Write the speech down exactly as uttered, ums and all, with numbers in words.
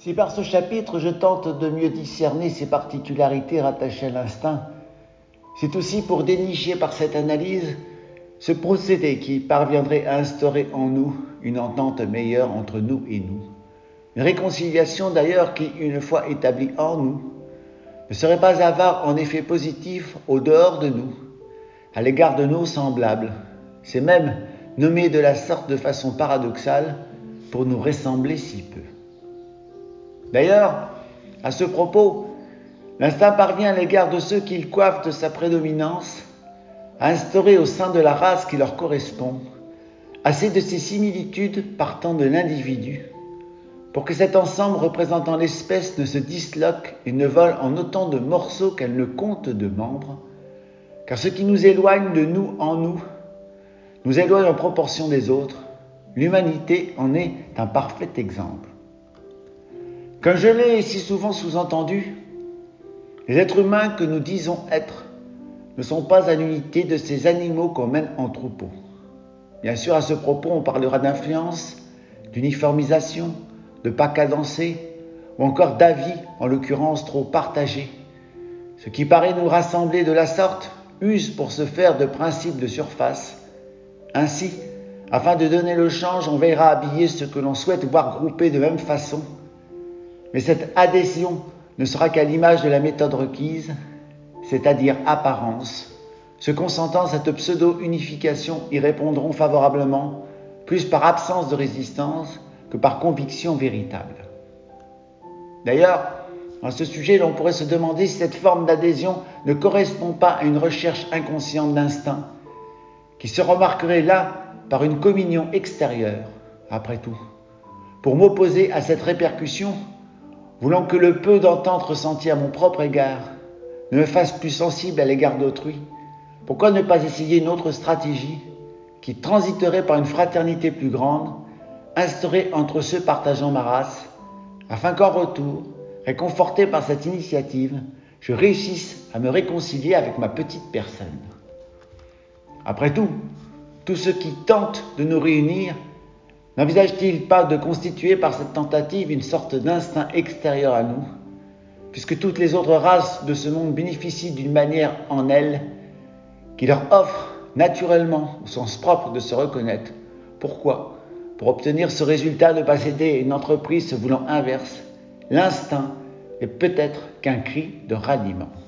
Si par ce chapitre je tente de mieux discerner ces particularités rattachées à l'instinct, c'est aussi pour dénicher par cette analyse ce procédé qui parviendrait à instaurer en nous une entente meilleure entre nous et nous. Une réconciliation d'ailleurs qui, une fois établie en nous, ne serait pas avare en effet positif au dehors de nous, à l'égard de nos semblables. C'est même nommé de la sorte de façon paradoxale pour nous ressembler si peu. D'ailleurs, à ce propos, l'instinct parvient à l'égard de ceux qu'il coiffe de sa prédominance à instaurer au sein de la race qui leur correspond assez de ces similitudes partant de l'individu pour que cet ensemble représentant l'espèce ne se disloque et ne vole en autant de morceaux qu'elle ne compte de membres, car ce qui nous éloigne de nous en nous, nous éloigne en proportion des autres. L'humanité en est un parfait exemple. Comme je l'ai si souvent sous-entendu, les êtres humains que nous disons être ne sont pas à l'unité de ces animaux qu'on mène en troupeau. Bien sûr, à ce propos, on parlera d'influence, d'uniformisation, de pas cadencé, ou encore d'avis, en l'occurrence trop partagés. Ce qui paraît nous rassembler de la sorte use pour se faire de principes de surface. Ainsi, afin de donner le change, on veillera à habiller ce que l'on souhaite voir groupés de même façon. Mais cette adhésion ne sera qu'à l'image de la méthode requise, c'est-à-dire apparence. Ceux consentant à cette pseudo-unification y répondront favorablement, plus par absence de résistance que par conviction véritable. D'ailleurs, à ce sujet, l'on pourrait se demander si cette forme d'adhésion ne correspond pas à une recherche inconsciente d'instinct, qui se remarquerait là par une communion extérieure, après tout. Pour m'opposer à cette répercussion, voulant que le peu d'entente ressenti à mon propre égard ne me fasse plus sensible à l'égard d'autrui, pourquoi ne pas essayer une autre stratégie qui transiterait par une fraternité plus grande, instaurée entre ceux partageant ma race, afin qu'en retour, réconforté par cette initiative, je réussisse à me réconcilier avec ma petite personne. Après tout, tous ceux qui tentent de nous réunir n'envisagent-ils pas de constituer par cette tentative une sorte d'instinct extérieur à nous, puisque toutes les autres races de ce monde bénéficient d'une manière en elles qui leur offre naturellement, au sens propre, de se reconnaître. Pourquoi ? Pour obtenir ce résultat, ne pas aider une entreprise se voulant inverse. L'instinct est peut-être qu'un cri de ralliement.